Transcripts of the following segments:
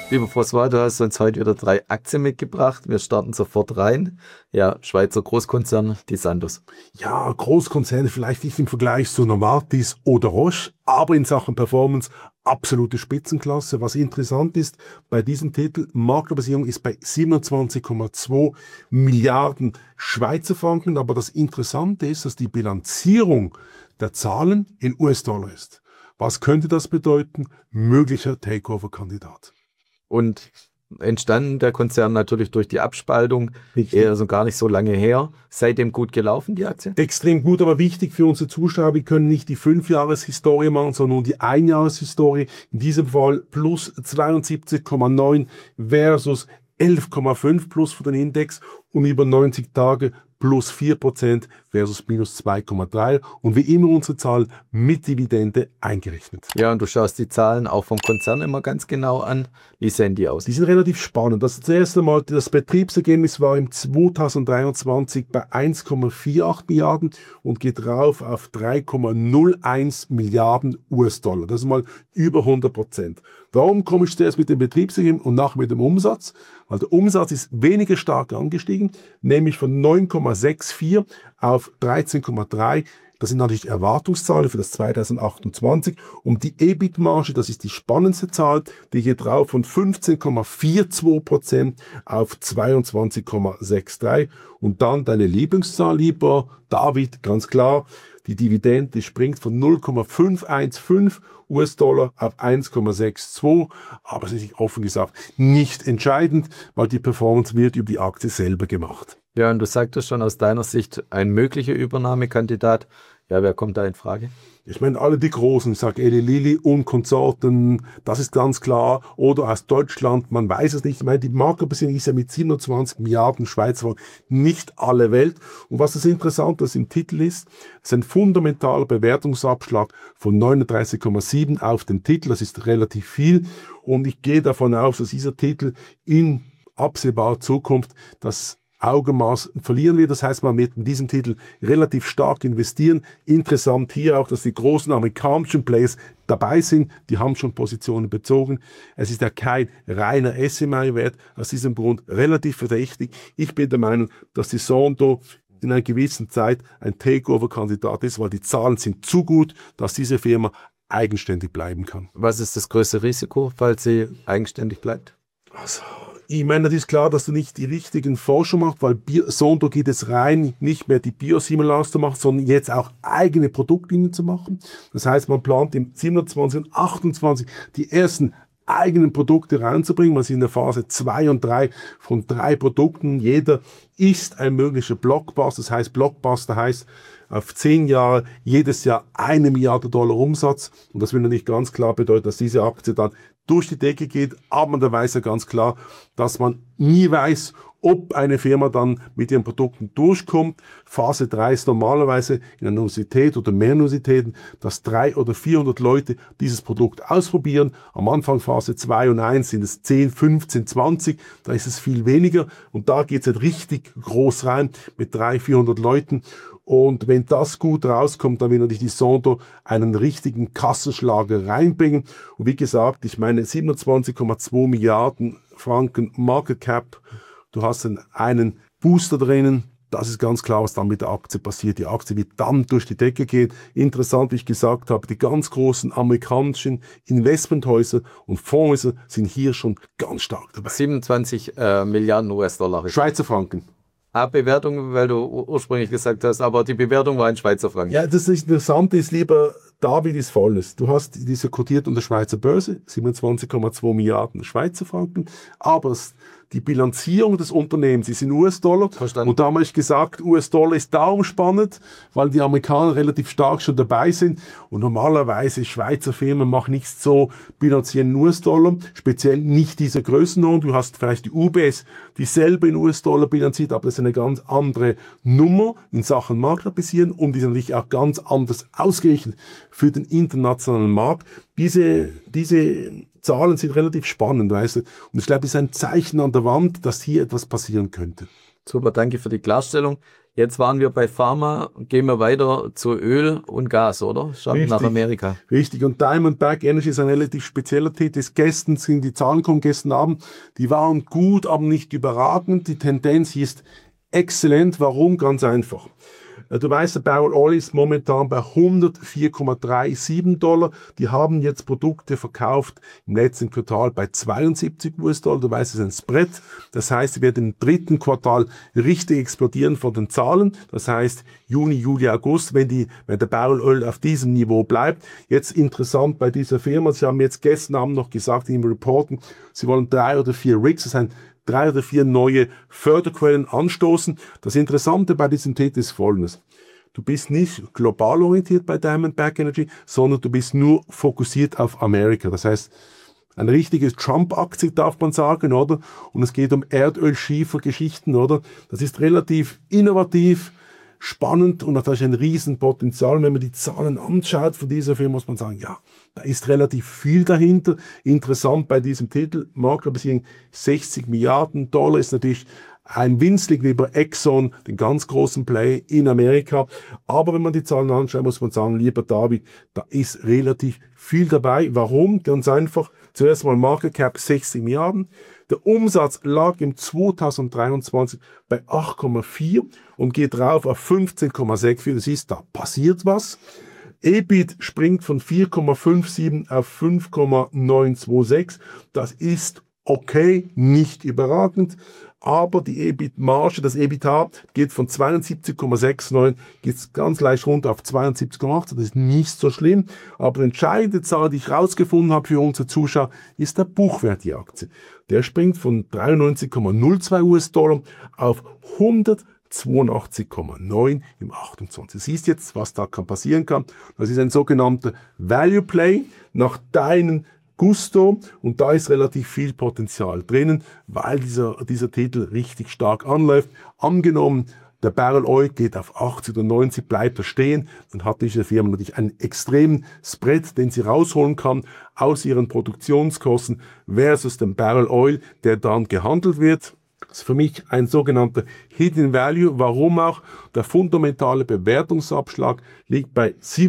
Lieber François, du hast uns heute wieder 3 Aktien mitgebracht. Wir starten sofort rein. Ja, Schweizer Großkonzern, die Sandoz. Ja, Großkonzerne vielleicht nicht im Vergleich zu Novartis oder Roche, aber in Sachen Performance absolute Spitzenklasse. Was interessant ist bei diesem Titel, Marktkapitalisierung ist bei 27,2 Milliarden Schweizer Franken, aber das Interessante ist, dass die Bilanzierung der Zahlen in US-Dollar ist. Was könnte das bedeuten? Möglicher Takeover-Kandidat. Und entstanden der Konzern natürlich durch die Abspaltung, eher so gar nicht so lange her. Seitdem gut gelaufen, die Aktie? Extrem gut, aber wichtig für unsere Zuschauer, wir können nicht die 5-Jahres-Historie machen, sondern nur die 1-Jahres-Historie. In diesem Fall plus 72,9 versus 11,5 plus für den Index und über 90 Tage plus 4% versus minus 2,3 und wie immer unsere Zahl mit Dividende eingerechnet. Ja, und du schaust die Zahlen auch vom Konzern immer ganz genau an. Wie sehen die aus? Die sind relativ spannend. Das erste Mal, das Betriebsergebnis war im 2023 bei 1,48 Milliarden und geht rauf auf 3,01 Milliarden US-Dollar. Das ist mal über 100%. Warum komme ich zuerst mit dem Betriebsergebnis und nachher mit dem Umsatz? Weil der Umsatz ist weniger stark angestiegen, nämlich von 9,64 auf 13,3. Das sind natürlich Erwartungszahlen für das 2028. Und die EBIT-Marge, das ist die spannendste Zahl, die geht drauf von 15,42% auf 22,63%. Und dann deine Lieblingszahl, lieber David, ganz klar, die Dividende springt von 0,515 US-Dollar auf 1,62, aber es ist offen gesagt nicht entscheidend, weil die Performance wird über die Aktie selber gemacht. Ja, und du sagtest schon aus deiner Sicht ein möglicher Übernahmekandidat. Ja, wer kommt da in Frage? Ich meine, alle die Großen, ich sage Eli Lilly und Konsorten, das ist ganz klar. Oder aus Deutschland, man weiß es nicht. Ich meine, die Marktkapitalisierung ist ja mit 27 Milliarden Schweizer Franken nicht alle Welt. Und was das Interessante im Titel ist ein fundamentaler Bewertungsabschlag von 39,7 auf den Titel. Das ist relativ viel. Und ich gehe davon aus, dass dieser Titel in absehbarer Zukunft das Augenmaß verlieren wir. Das heißt, man wird in diesem Titel relativ stark investieren. Interessant hier auch, dass die großen amerikanischen Players dabei sind. Die haben schon Positionen bezogen. Es ist ja kein reiner SMI-Wert. Aus diesem Grund relativ verdächtig. Ich bin der Meinung, dass die Sandoz in einer gewissen Zeit ein Takeover-Kandidat ist, weil die Zahlen sind zu gut, dass diese Firma eigenständig bleiben kann. Was ist das größte Risiko, falls sie eigenständig bleibt? Also, ich meine, das ist klar, dass du nicht die richtigen Forschung machst, weil Sandoz geht es rein, nicht mehr die Biosimilars zu machen, sondern jetzt auch eigene Produktlinien zu machen. Das heißt, man plant im 27 und 28 die ersten eigenen Produkte reinzubringen. Man ist in der Phase 2 und 3 von 3 Produkten. Jeder ist ein möglicher Blockbuster. Das heißt, Blockbuster heißt auf 10 Jahre jedes Jahr 1 Milliarde Dollar Umsatz. Und das will natürlich ganz klar bedeuten, dass diese Aktie dann durch die Decke geht. Aber man weiß ja ganz klar, dass man nie weiß, ob eine Firma dann mit ihren Produkten durchkommt. Phase 3 ist normalerweise in einer Universität oder mehr Universitäten, dass 300 oder 400 Leute dieses Produkt ausprobieren. Am Anfang Phase 2 und 1 sind es 10, 15, 20. Da ist es viel weniger. Und da geht es halt richtig groß rein mit 300, 400 Leuten. Und wenn das gut rauskommt, dann will natürlich die Sandoz einen richtigen Kassenschlager reinbringen. Und wie gesagt, ich meine 27,2 Milliarden Franken Market Cap. Du hast einen Booster drinnen. Das ist ganz klar, was dann mit der Aktie passiert. Die Aktie wird dann durch die Decke gehen. Interessant, wie ich gesagt habe, die ganz großen amerikanischen Investmenthäuser und Fondshäuser sind hier schon ganz stark dabei. 27 Milliarden US-Dollar. Schweizer Franken. Bewertung, weil du ursprünglich gesagt hast, aber die Bewertung war in Schweizer Franken. Ja, das Interessante ist, lieber David, ist Folgendes. Du hast diese kotiert an der Schweizer Börse, 27,2 Milliarden Schweizer Franken, aber die Bilanzierung des Unternehmens ist in US-Dollar. Verstanden. Und da habe ich gesagt, US-Dollar ist darum spannend, weil die Amerikaner relativ stark schon dabei sind. Und normalerweise Schweizer Firmen machen nicht so bilanzieren US-Dollar, speziell nicht diese Größenordnung. Du hast vielleicht die UBS, die selber in US-Dollar bilanziert, aber das ist eine ganz andere Nummer in Sachen Marktkapitalisierung und die ist natürlich auch ganz anders ausgerichtet für den internationalen Markt. Diese Zahlen sind relativ spannend, weißt du. Und ich glaube, es ist ein Zeichen an der Wand, dass hier etwas passieren könnte. Super, danke für die Klarstellung. Jetzt waren wir bei Pharma, gehen wir weiter zu Öl und Gas, oder? Schauen nach Amerika. Richtig, und Diamondback Energy ist ein relativ spezieller Titel. Gestern sind die Zahlen gekommen, gestern Abend, die waren gut, aber nicht überragend. Die Tendenz hier ist exzellent. Warum? Ganz einfach. Du weißt, der Barrel Oil ist momentan bei 104,37 $. Die haben jetzt Produkte verkauft im letzten Quartal bei 72 $. Du weißt, es ist ein Spread. Das heißt, sie werden im dritten Quartal richtig explodieren von den Zahlen. Das heißt, Juni, Juli, August, wenn der Barrel Oil auf diesem Niveau bleibt. Jetzt interessant bei dieser Firma, sie haben jetzt gestern Abend noch gesagt im Reporten, sie wollen 3 oder 4 Rigs, das sind 3 oder 4 neue Förderquellen anstoßen. Das Interessante bei diesem Titel ist Folgendes. Du bist nicht global orientiert bei Diamondback Energy, sondern du bist nur fokussiert auf Amerika. Das heißt, ein richtiges Trump-Aktie darf man sagen, oder? Und es geht um Erdöl-Schiefer-Geschichten, oder? Das ist relativ innovativ, spannend und hat ein Riesenpotenzial. Wenn man die Zahlen anschaut von dieser Firma, muss man sagen, ja, da ist relativ viel dahinter. Interessant bei diesem Titel, Marktkapitalisierung 60 Milliarden $, ist natürlich ein winzig lieber Exxon, den ganz großen Play in Amerika. Aber wenn man die Zahlen anschaut, muss man sagen, lieber David, da ist relativ viel dabei. Warum? Ganz einfach. Zuerst mal Market Cap 60 Milliarden. Der Umsatz lag im 2023 bei 8,4 und geht rauf auf 15,64. Das ist, da passiert was. EBIT springt von 4,57 auf 5,926. Das ist okay, nicht überragend. Aber die EBIT-Marge, das EBITDA, geht von 72,69, geht ganz leicht runter auf 72,8. Das ist nicht so schlimm. Aber die entscheidende Zahl, die ich rausgefunden habe für unsere Zuschauer, ist der Buchwert der Aktie. Der springt von 93,02 US-Dollar auf 182,9 im 28. Du siehst jetzt, was da passieren kann. Das ist ein sogenannter Value Play nach deinen Gusto, und da ist relativ viel Potenzial drinnen, weil dieser Titel richtig stark anläuft. Angenommen, der Barrel Oil geht auf 80 oder 90, bleibt er stehen, dann hat diese Firma natürlich einen extremen Spread, den sie rausholen kann aus ihren Produktionskosten versus dem Barrel Oil, der dann gehandelt wird. Das ist für mich ein sogenannter Hidden Value. Warum auch? Der fundamentale Bewertungsabschlag liegt bei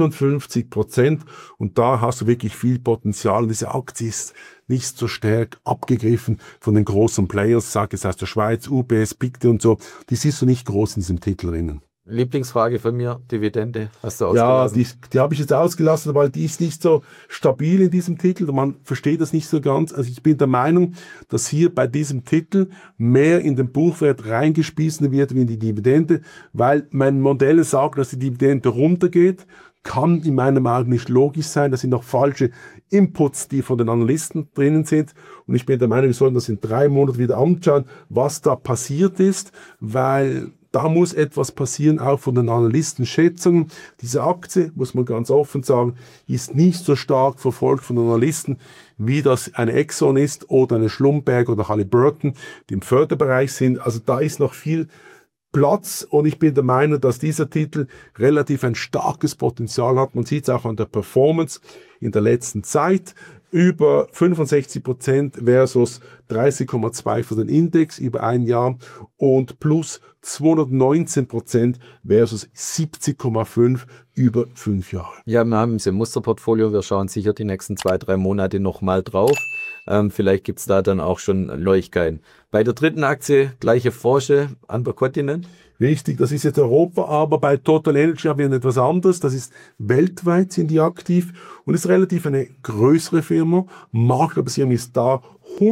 57% und da hast du wirklich viel Potenzial. Und diese Aktie ist nicht so stark abgegriffen von den großen Players, sag es aus der Schweiz, UBS, Pictet und so. Die siehst du nicht groß in diesem Titel drinnen. Lieblingsfrage von mir, Dividende, hast du ausgelassen? Ja, die habe ich jetzt ausgelassen, weil die ist nicht so stabil in diesem Titel. Man versteht das nicht so ganz. Also ich bin der Meinung, dass hier bei diesem Titel mehr in den Buchwert reingespissen wird wie in die Dividende, weil mein Modell sagt, dass die Dividende runtergeht. Kann in meinem Augen nicht logisch sein. Das sind noch falsche Inputs, die von den Analysten drinnen sind. Und ich bin der Meinung, wir sollten das in 3 Monaten wieder anschauen, was da passiert ist, weil da muss etwas passieren, auch von den Analystenschätzungen. Diese Aktie, muss man ganz offen sagen, ist nicht so stark verfolgt von den Analysten, wie das eine Exxon ist oder eine Schlumberger oder Halliburton, die im Förderbereich sind. Also da ist noch viel Platz und ich bin der Meinung, dass dieser Titel relativ ein starkes Potenzial hat. Man sieht es auch an der Performance in der letzten Zeit. Über 65% versus 30,2% für den Index über ein Jahr und plus 219% versus 70,5% über 5 Jahre. Ja, wir haben es im Musterportfolio. Wir schauen sicher die nächsten 2-3 Monate nochmal drauf. Vielleicht gibt es da dann auch schon Neuigkeiten. Bei der dritten Aktie, gleiche Branche, anderer Kontinent. Richtig, das ist jetzt Europa, aber bei Total Energy haben wir etwas anderes. Das ist weltweit, sind die aktiv und ist relativ eine größere Firma. Marktkapitalisierung ist da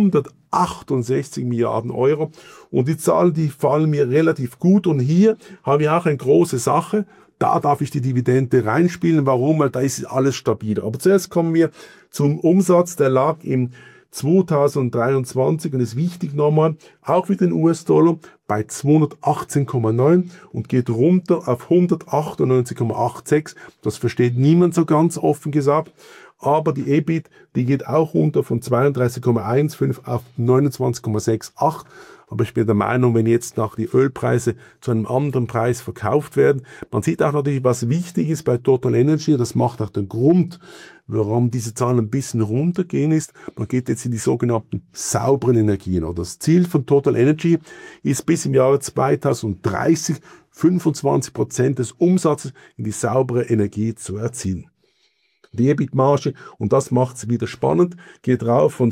168 Milliarden Euro und die Zahlen, die fallen mir relativ gut und hier haben wir auch eine große Sache. Da darf ich die Dividende reinspielen. Warum? Weil da ist alles stabiler. Aber zuerst kommen wir zum Umsatz. Der lag im 2023 und ist wichtig nochmal, auch mit den US-Dollar bei 218,9 und geht runter auf 198,86. Das versteht niemand so ganz offen gesagt. aber die EBIT, die geht auch runter von 32,15 auf 29,68. Aber ich bin der Meinung, wenn jetzt nach die Ölpreise zu einem anderen Preis verkauft werden, man sieht auch natürlich, was wichtig ist bei Total Energy, das macht auch den Grund, warum diese Zahlen ein bisschen runtergehen ist, man geht jetzt in die sogenannten sauberen Energien. Oder das Ziel von Total Energy ist bis im Jahre 2030 25% des Umsatzes in die saubere Energie zu erzielen. Die EBIT-Marge, und das macht es wieder spannend, geht rauf von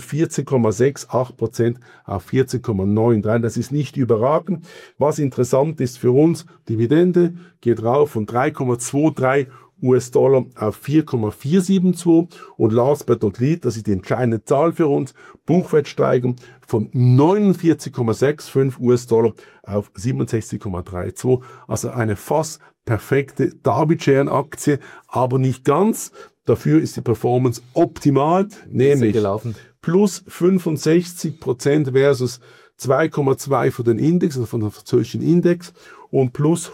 14,68% auf 14,93%. Das ist nicht überragend. Was interessant ist für uns, Dividende geht rauf von 3,23 US-Dollar auf 4,472 und last but not least, das ist die entscheidende Zahl für uns, Buchwertsteigerung von 49,65 US-Dollar auf 67,32, also eine fast perfekte Darby-Share-Aktie, aber nicht ganz. Dafür ist die Performance optimal, nämlich plus 65% versus 2,2 für den Index, also von der französischen Index, und plus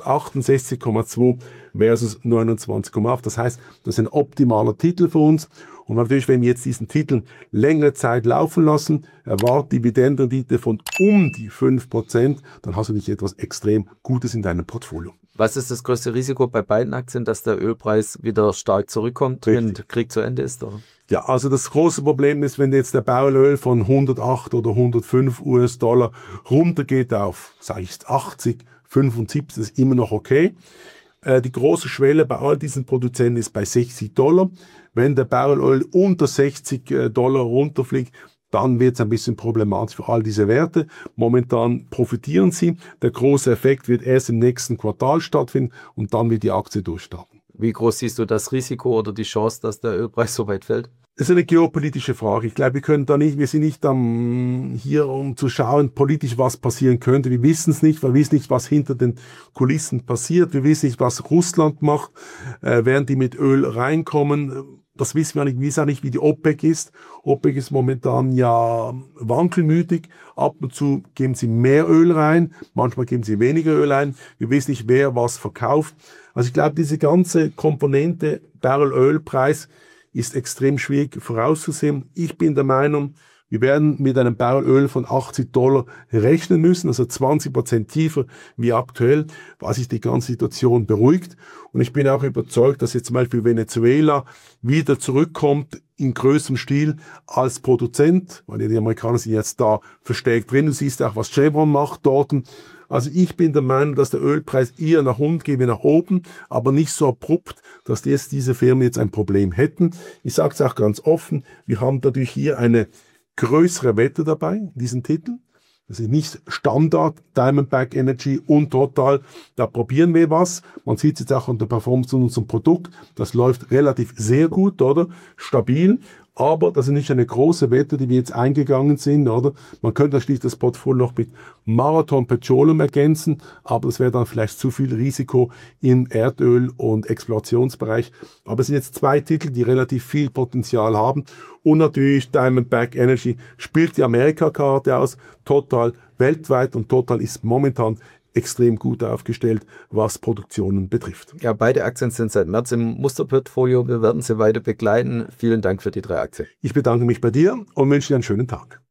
168,2 versus 29,8. Das heißt, das ist ein optimaler Titel für uns. Und natürlich, wenn wir jetzt diesen Titel längere Zeit laufen lassen, erwartet Dividendenrendite von um die 5%, dann hast du nicht etwas extrem Gutes in deinem Portfolio. Was ist das größte Risiko bei beiden Aktien, dass der Ölpreis wieder stark zurückkommt, wenn der Krieg zu Ende ist? Oder? Ja, also das große Problem ist, wenn jetzt der Barrel Öl von 108 oder 105 US-Dollar runtergeht auf, sage ich, 80, 75, ist immer noch okay. Die große Schwelle bei all diesen Produzenten ist bei 60 Dollar. Wenn der Barrel Öl unter 60 Dollar runterfliegt, dann wird es ein bisschen problematisch für all diese Werte. Momentan profitieren sie. Der große Effekt wird erst im nächsten Quartal stattfinden und dann wird die Aktie durchstarten. Wie groß siehst du das Risiko oder die Chance, dass der Ölpreis so weit fällt? Das ist eine geopolitische Frage. Ich glaube, wir sind nicht hier, um zu schauen, politisch, was passieren könnte. Wir wissen es nicht, weil wir wissen nicht, was hinter den Kulissen passiert. Wir wissen nicht, was Russland macht, während die mit Öl reinkommen. Das wissen wir nicht. Wir wissen auch nicht, wie die OPEC ist. OPEC ist momentan ja wankelmütig. Ab und zu geben sie mehr Öl rein, manchmal geben sie weniger Öl rein. Wir wissen nicht, wer was verkauft. Also ich glaube, diese ganze Komponente Barrel-Ölpreis ist extrem schwierig vorauszusehen. Ich bin der Meinung, wir werden mit einem Barrel Öl von 80 Dollar rechnen müssen, also 20% tiefer wie aktuell, was sich die ganze Situation beruhigt. Und ich bin auch überzeugt, dass jetzt zum Beispiel Venezuela wieder zurückkommt in größerem Stil als Produzent, weil die Amerikaner sind jetzt da verstärkt drin. Du siehst auch, was Chevron macht dort. Also ich bin der Meinung, dass der Ölpreis eher nach unten geht wie nach oben, aber nicht so abrupt, dass jetzt diese Firmen jetzt ein Problem hätten. Ich sage es auch ganz offen, wir haben natürlich hier eine größere Wette dabei, in diesen Titeln. Das ist nicht Standard, Diamondback Energy und Total. Da probieren wir was. Man sieht es jetzt auch an der Performance von unserem Produkt. Das läuft relativ sehr gut, oder? Stabil. Aber das ist nicht eine große Wette, die wir jetzt eingegangen sind, oder? Man könnte natürlich das Portfolio noch mit Marathon Petroleum ergänzen, aber das wäre dann vielleicht zu viel Risiko im Erdöl- und Explorationsbereich. Aber es sind jetzt zwei Titel, die relativ viel Potenzial haben. Und natürlich Diamondback Energy spielt die Amerika-Karte aus, Total weltweit, und Total ist momentan extrem gut aufgestellt, was Produktionen betrifft. Ja, beide Aktien sind seit März im Musterportfolio. Wir werden sie weiter begleiten. Vielen Dank für die 3 Aktien. Ich bedanke mich bei dir und wünsche dir einen schönen Tag.